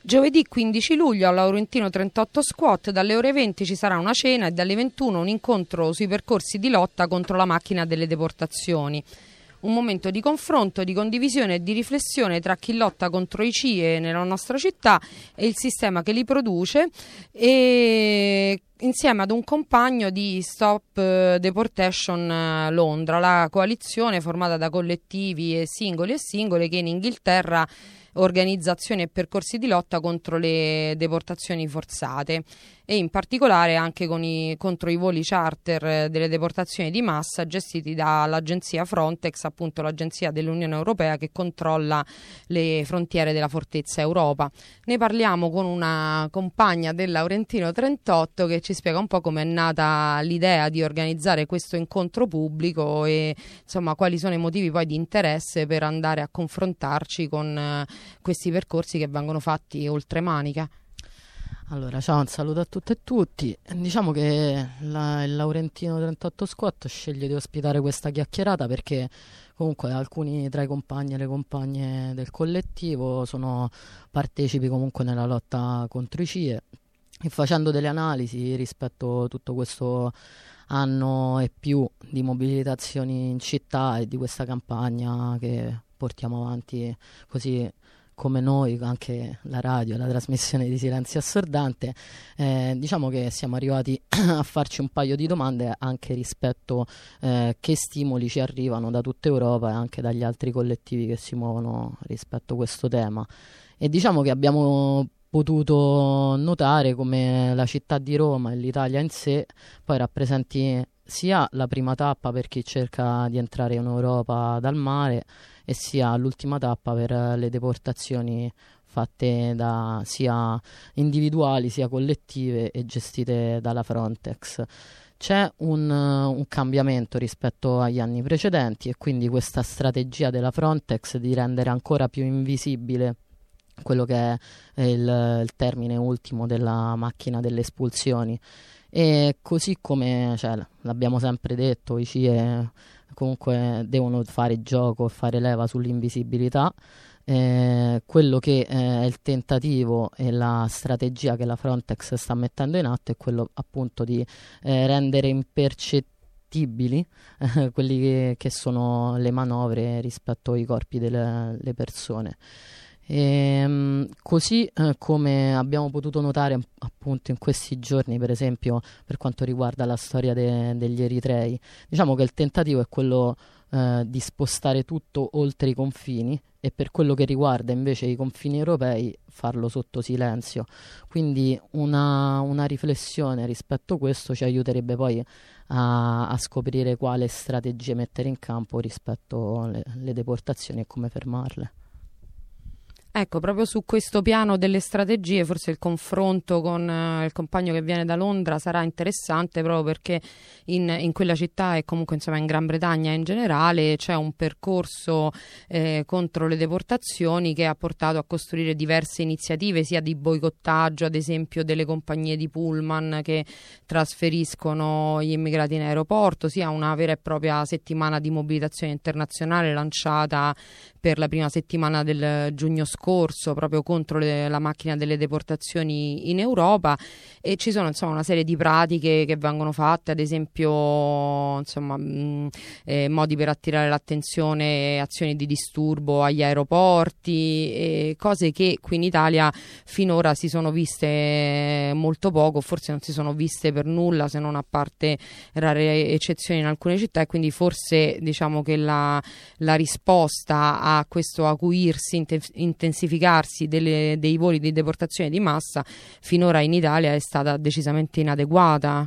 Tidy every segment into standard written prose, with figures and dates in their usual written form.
Giovedì 15 luglio al Laurentino 38 Squat dalle ore 20 ci sarà una cena e dalle 21 un incontro sui percorsi di lotta contro la macchina delle deportazioni. Un momento di confronto, di condivisione e di riflessione tra chi lotta contro i CIE nella nostra città e il sistema che li produce, e insieme ad un compagno di Stop Deportation Londra, la coalizione formata da collettivi e singole che in Inghilterra organizzazioni e percorsi di lotta contro le deportazioni forzate e in particolare anche contro i voli charter delle deportazioni di massa gestiti dall'agenzia Frontex, appunto l'agenzia dell'Unione Europea che controlla le frontiere della fortezza Europa. Ne parliamo con una compagna del Laurentino 38 che ci spiega un po' come è nata l'idea di organizzare questo incontro pubblico e insomma quali sono i motivi poi di interesse per andare a confrontarci con questi percorsi che vengono fatti oltre Manica. Allora, ciao, un saluto a tutte e tutti. Diciamo che il Laurentino 38 Squat sceglie di ospitare questa chiacchierata perché comunque alcuni tra i compagni e le compagne del collettivo sono partecipi comunque nella lotta contro i CIE e facendo delle analisi rispetto a tutto questo anno e più di mobilitazioni in città e di questa campagna che portiamo avanti così come noi, anche la radio, la trasmissione di Silenzio Assordante, diciamo che siamo arrivati a farci un paio di domande anche rispetto che stimoli ci arrivano da tutta Europa e anche dagli altri collettivi che si muovono rispetto a questo tema. E diciamo che abbiamo potuto notare come la città di Roma e l'Italia in sé poi rappresenti sia la prima tappa per chi cerca di entrare in Europa dal mare e sia l'ultima tappa per le deportazioni fatte da sia individuali sia collettive e gestite dalla Frontex. C'è un cambiamento rispetto agli anni precedenti e quindi questa strategia della Frontex di rendere ancora più invisibile quello che è il termine ultimo della macchina delle espulsioni. E così come l'abbiamo sempre detto, i CIE comunque devono fare gioco e fare leva sull'invisibilità. Quello che è il tentativo e la strategia che la Frontex sta mettendo in atto è quello appunto di rendere impercettibili quelli che sono le manovre rispetto ai corpi delle persone. Così come abbiamo potuto notare appunto in questi giorni, per esempio per quanto riguarda la storia degli eritrei, diciamo che il tentativo è quello di spostare tutto oltre i confini e per quello che riguarda invece i confini europei farlo sotto silenzio. Quindi una riflessione rispetto a questo ci aiuterebbe poi a scoprire quale strategie mettere in campo rispetto alle deportazioni e come fermarle. Ecco, proprio su questo piano delle strategie forse il confronto con il compagno che viene da Londra sarà interessante, proprio perché in quella città e comunque insomma in Gran Bretagna in generale c'è un percorso contro le deportazioni che ha portato a costruire diverse iniziative sia di boicottaggio, ad esempio delle compagnie di pullman che trasferiscono gli immigrati in aeroporto, sia una vera e propria settimana di mobilitazione internazionale lanciata per la prima settimana del giugno scorso proprio contro la macchina delle deportazioni in Europa, e ci sono insomma una serie di pratiche che vengono fatte, ad esempio insomma modi per attirare l'attenzione, azioni di disturbo agli aeroporti, cose che qui in Italia finora si sono viste molto poco, forse non si sono viste per nulla se non a parte rare eccezioni in alcune città, e quindi forse diciamo che la risposta a questo acuirsi, intensificarsi dei voli di deportazione di massa finora in Italia è stata decisamente inadeguata.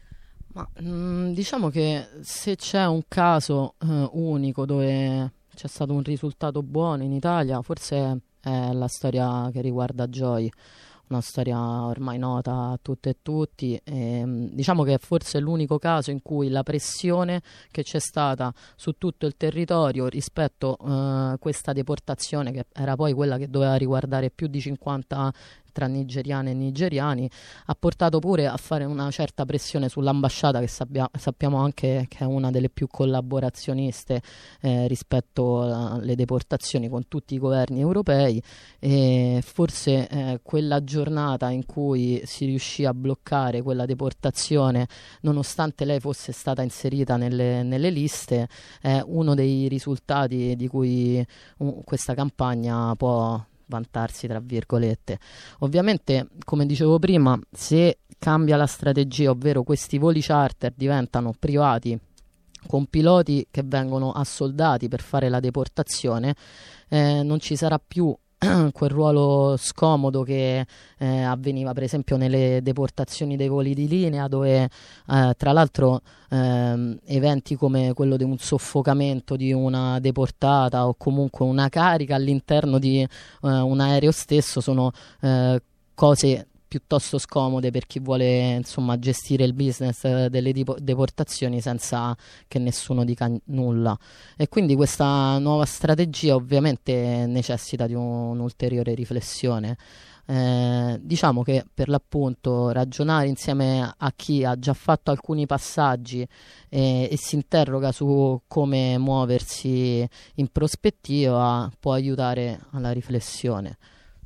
Ma diciamo che se c'è un caso unico dove c'è stato un risultato buono in Italia, forse è la storia che riguarda Joy, una storia ormai nota a tutte e tutti, e diciamo che è forse l'unico caso in cui la pressione che c'è stata su tutto il territorio rispetto a questa deportazione, che era poi quella che doveva riguardare più di 50 tra nigeriane e nigeriani, ha portato pure a fare una certa pressione sull'ambasciata, che sappiamo anche che è una delle più collaborazioniste rispetto alle deportazioni con tutti i governi europei, e forse quella giornata in cui si riuscì a bloccare quella deportazione, nonostante lei fosse stata inserita nelle liste, è uno dei risultati di cui questa campagna può vantarsi, tra virgolette. Ovviamente, come dicevo prima, se cambia la strategia, ovvero questi voli charter diventano privati con piloti che vengono assoldati per fare la deportazione, non ci sarà più quel ruolo scomodo che avveniva per esempio nelle deportazioni dei voli di linea, dove tra l'altro eventi come quello di un soffocamento di una deportata o comunque una carica all'interno di un aereo stesso sono cose piuttosto scomode per chi vuole, insomma, gestire il business delle deportazioni senza che nessuno dica nulla. E quindi questa nuova strategia ovviamente necessita di un'ulteriore riflessione. Diciamo che per l'appunto ragionare insieme a chi ha già fatto alcuni passaggi e si interroga su come muoversi in prospettiva può aiutare alla riflessione.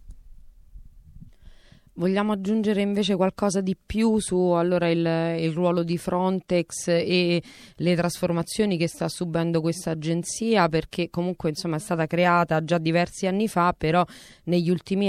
Vogliamo aggiungere invece qualcosa di più su allora il ruolo di Frontex e le trasformazioni che sta subendo questa agenzia, perché comunque insomma è stata creata già diversi anni fa, però negli ultimi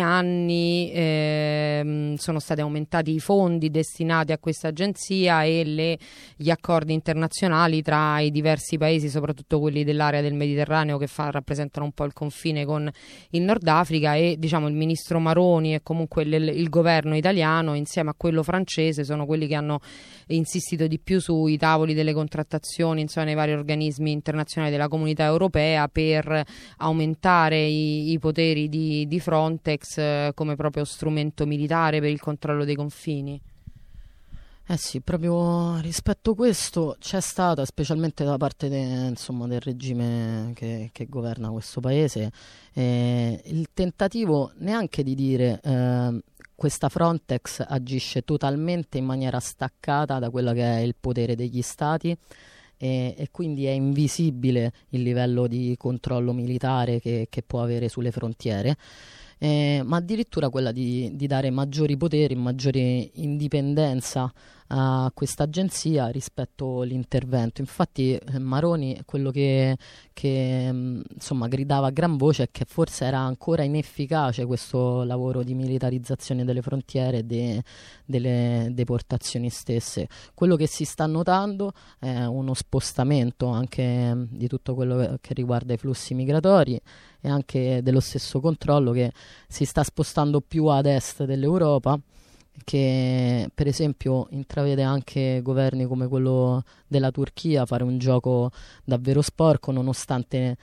anni sono stati aumentati i fondi destinati a questa agenzia e gli accordi internazionali tra i diversi paesi, soprattutto quelli dell'area del Mediterraneo che rappresentano un po' il confine con il Nord Africa, e diciamo il ministro Maroni e comunque il governo italiano insieme a quello francese sono quelli che hanno insistito di più sui tavoli delle contrattazioni, insomma, nei vari organismi internazionali della Comunità Europea, per aumentare i poteri di Frontex come proprio strumento militare per il controllo dei confini. Eh sì, proprio rispetto a questo c'è stata, specialmente da parte insomma, del regime che governa questo paese, il tentativo neanche di dire questa Frontex agisce totalmente in maniera staccata da quello che è il potere degli stati, e quindi è invisibile il livello di controllo militare che può avere sulle frontiere. Ma addirittura quella di dare maggiori poteri, maggiore indipendenza a questa agenzia rispetto all'intervento. Infatti Maroni quello che insomma gridava a gran voce è che forse era ancora inefficace questo lavoro di militarizzazione delle frontiere e delle deportazioni stesse. Quello che si sta notando è uno spostamento anche di tutto quello che riguarda i flussi migratori e anche dello stesso controllo, che si sta spostando più ad est dell'Europa, che per esempio intravede anche governi come quello della Turchia fare un gioco davvero sporco, nonostante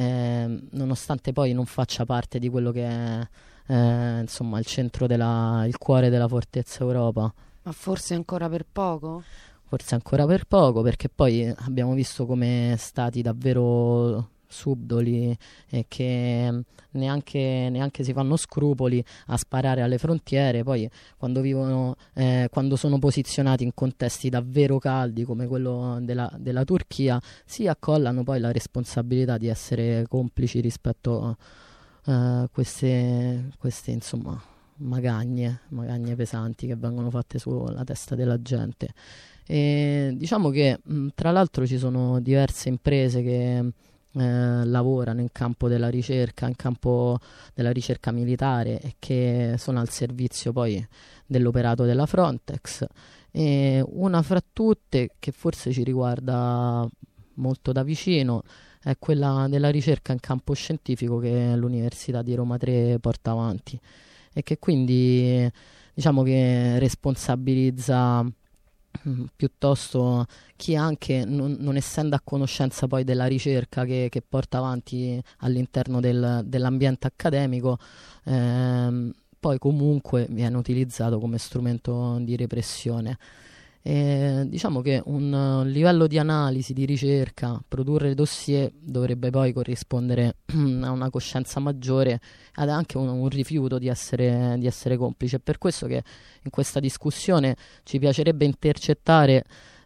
poi non faccia parte di quello che è insomma il cuore della fortezza Europa. Ma forse ancora per poco? Forse ancora per poco, perché poi abbiamo visto come stati davvero subdoli e che neanche si fanno scrupoli a sparare alle frontiere, poi quando sono posizionati in contesti davvero caldi come quello della Turchia, si accollano poi la responsabilità di essere complici rispetto a queste insomma magagne pesanti che vengono fatte sulla testa della gente. E diciamo che tra l'altro ci sono diverse imprese che lavorano in campo della ricerca, in campo della ricerca militare, e che sono al servizio poi dell'operato della Frontex, e una fra tutte che forse ci riguarda molto da vicino è quella della ricerca in campo scientifico che l'Università di Roma 3 porta avanti, e che quindi diciamo che responsabilizza piuttosto chi, anche non essendo a conoscenza poi della ricerca che porta avanti all'interno dell'ambiente accademico, poi comunque viene utilizzato come strumento di repressione. Diciamo che un livello di analisi, di ricerca, produrre dossier dovrebbe poi corrispondere a una coscienza maggiore, ed anche un rifiuto di essere complice. È per questo che in questa discussione ci piacerebbe intercettare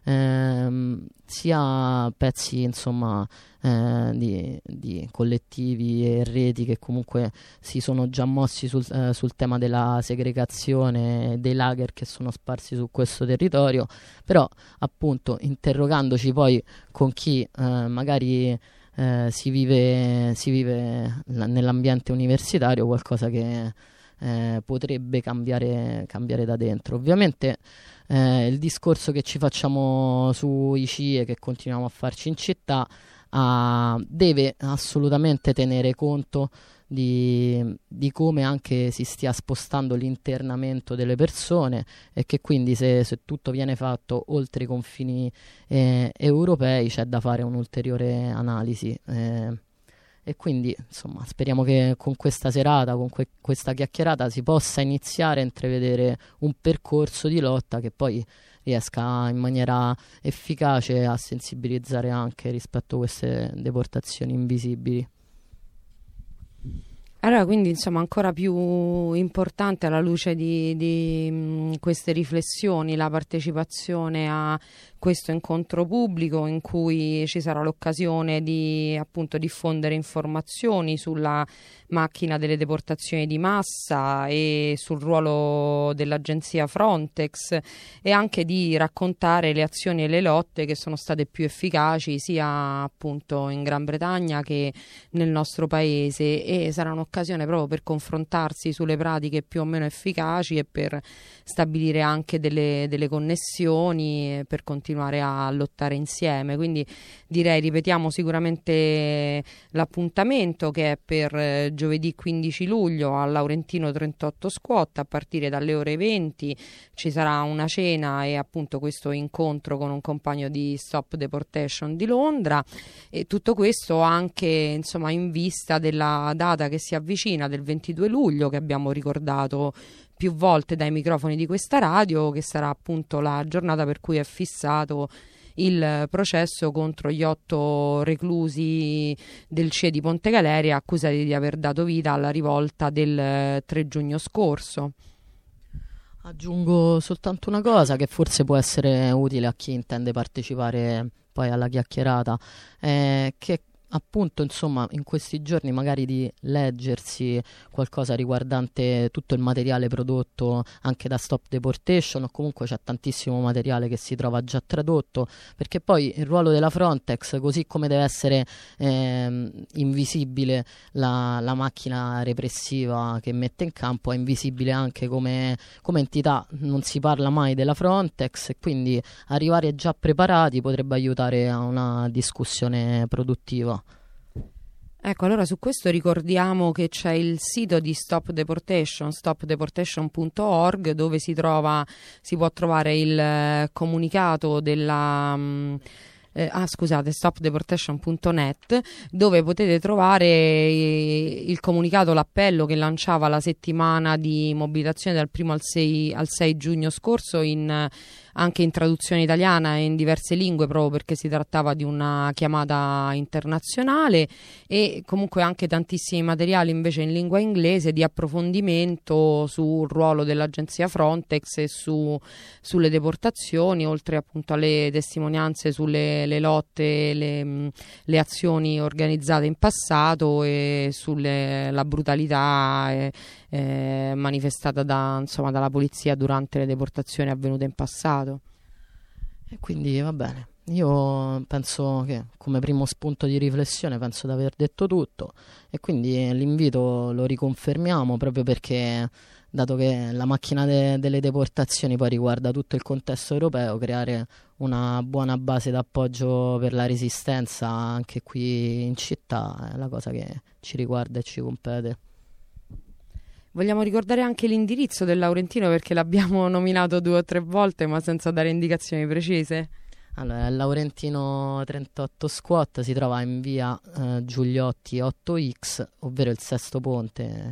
sia pezzi, insomma, di collettivi e reti che comunque si sono già mossi sul tema della segregazione, dei lager che sono sparsi su questo territorio, però appunto interrogandoci poi con chi magari si vive nell'ambiente universitario, qualcosa che potrebbe cambiare da dentro. Ovviamente il discorso che ci facciamo sui CIE, che continuiamo a farci in città, deve assolutamente tenere conto di come anche si stia spostando l'internamento delle persone, e che quindi se tutto viene fatto oltre i confini europei c'è da fare un'ulteriore analisi. E quindi insomma speriamo che con questa serata, con questa chiacchierata, si possa iniziare a intravedere un percorso di lotta che poi riesca in maniera efficace a sensibilizzare anche rispetto a queste deportazioni invisibili. Allora, quindi insomma ancora più importante alla luce di queste riflessioni la partecipazione a questo incontro pubblico, in cui ci sarà l'occasione di appunto diffondere informazioni sulla macchina delle deportazioni di massa e sul ruolo dell'agenzia Frontex, e anche di raccontare le azioni e le lotte che sono state più efficaci sia appunto in Gran Bretagna che nel nostro paese, e sarà un'occasione proprio per confrontarsi sulle pratiche più o meno efficaci e per stabilire anche delle connessioni, per continuare a lottare insieme. Quindi direi, ripetiamo sicuramente l'appuntamento, che è per giovedì 15 luglio al Laurentino 38 Squat, a partire dalle ore 20 ci sarà una cena e appunto questo incontro con un compagno di Stop Deportation di Londra, e tutto questo anche insomma in vista della data che si avvicina del 22 luglio, che abbiamo ricordato più volte dai microfoni di questa radio, che sarà appunto la giornata per cui è fissato il processo contro gli 8 reclusi del CIE di Ponte Galeria accusati di aver dato vita alla rivolta del 3 giugno scorso. Aggiungo soltanto una cosa che forse può essere utile a chi intende partecipare poi alla chiacchierata, che appunto insomma in questi giorni magari di leggersi qualcosa riguardante tutto il materiale prodotto anche da Stop Deportation, o comunque c'è tantissimo materiale che si trova già tradotto, perché poi il ruolo della Frontex, così come deve essere invisibile la macchina repressiva che mette in campo, è invisibile anche come entità. Non si parla mai della Frontex, e quindi arrivare già preparati potrebbe aiutare a una discussione produttiva. Ecco, allora su questo ricordiamo che c'è il sito di Stop Deportation, stopdeportation.org, dove si può trovare il comunicato della stopdeportation.net, dove potete trovare il comunicato, l'appello che lanciava la settimana di mobilitazione dal 1 al 6 giugno scorso, anche in traduzione italiana e in diverse lingue, proprio perché si trattava di una chiamata internazionale, e comunque anche tantissimi materiali invece in lingua inglese di approfondimento sul ruolo dell'agenzia Frontex e sulle deportazioni, oltre appunto alle testimonianze sulle lotte, le azioni organizzate in passato e sulla brutalità manifestata dalla polizia durante le deportazioni avvenute in passato. E quindi va bene, io penso che come primo spunto di riflessione penso di aver detto tutto, e quindi l'invito lo riconfermiamo, proprio perché, dato che la macchina delle deportazioni poi riguarda tutto il contesto europeo, creare una buona base d'appoggio per la resistenza anche qui in città è la cosa che ci riguarda e ci compete. Vogliamo ricordare anche l'indirizzo del Laurentino, perché l'abbiamo nominato 2 o 3 volte ma senza dare indicazioni precise. Allora, il Laurentino 38 Squat si trova in via Giuliotti 8X, ovvero il Sesto Ponte,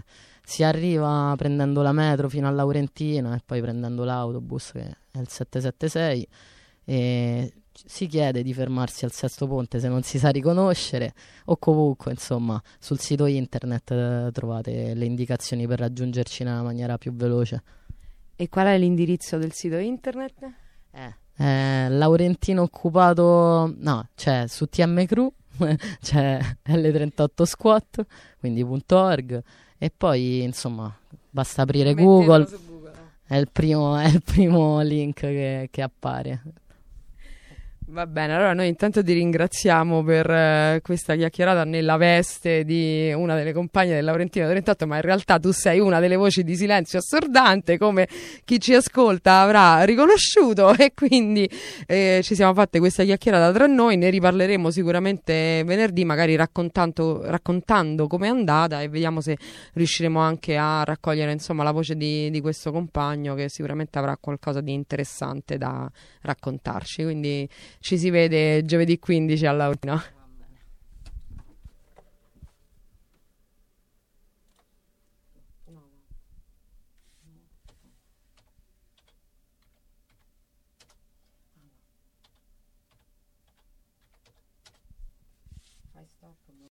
Si arriva prendendo la metro fino a Laurentina e poi prendendo l'autobus che è il 776 e si chiede di fermarsi al Sesto Ponte se non si sa riconoscere o comunque insomma sul sito internet trovate le indicazioni per raggiungerci nella maniera più veloce. E qual è l'indirizzo del sito internet? Laurentino occupato, no, c'è su TM Crew, c'è L38 Squat, quindi .org e poi insomma basta aprire Google, Mettetelo su Google. è il primo link che appare. Va bene, allora noi intanto ti ringraziamo per questa chiacchierata nella veste di una delle compagne del Laurentino 38, ma in realtà tu sei una delle voci di silenzio assordante, come chi ci ascolta avrà riconosciuto, e quindi ci siamo fatte questa chiacchierata tra noi, ne riparleremo sicuramente venerdì, magari raccontando com'è andata e vediamo se riusciremo anche a raccogliere insomma la voce di questo compagno che sicuramente avrà qualcosa di interessante da raccontarci, quindi ci si vede giovedì 15 alla Laurentino.